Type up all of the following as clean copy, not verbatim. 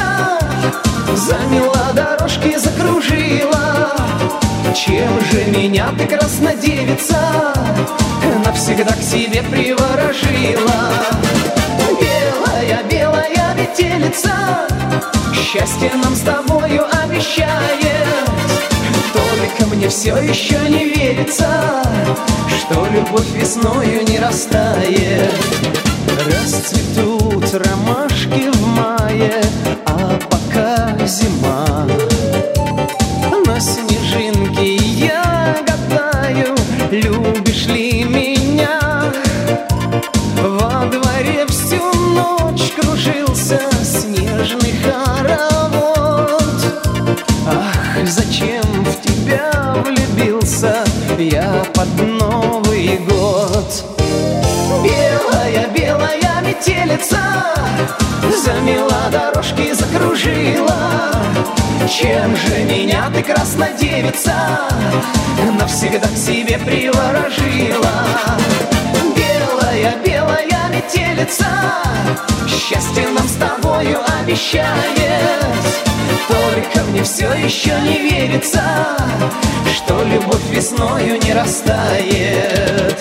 замела дорожки, закружила. Чем же меня ты, краснодевица, навсегда к себе приворожила? Белая, белая метелица, счастье нам с тобою обещает. Только мне все еще не верится, что любовь весною не растает. Расцветут ромашки в мае, а пока зима. На снежинке я гадаю, любишь ли меня. Во дворе всю ночь кружился снежный хоровод. Ах, зачем в тебя влюбился я под Новый год? Белая, белая метелица, замела дорожки, закружила. Чем же меня ты, краснодевица, навсегда к себе приворожила? Белая, белая метелица, счастье нам с тобою обещает. Только мне все еще не верится, что любовь весною не растает.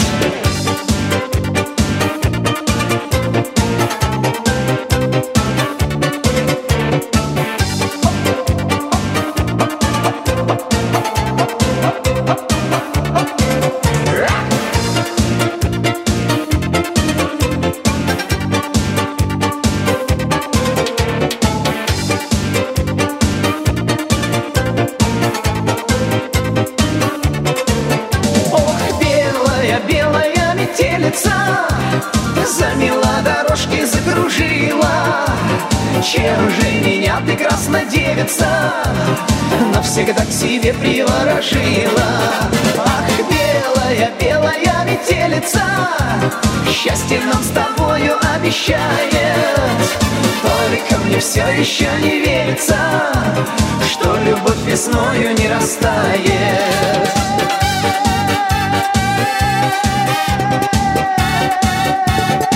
Белая метелица, замела дорожки, закружила. Чем же меня ты, краснодевица, навсегда к себе приворожила? Ах, белая, белая метелица, счастье нам с тобою обещает. Только мне все еще не верится, что любовь весною не растает.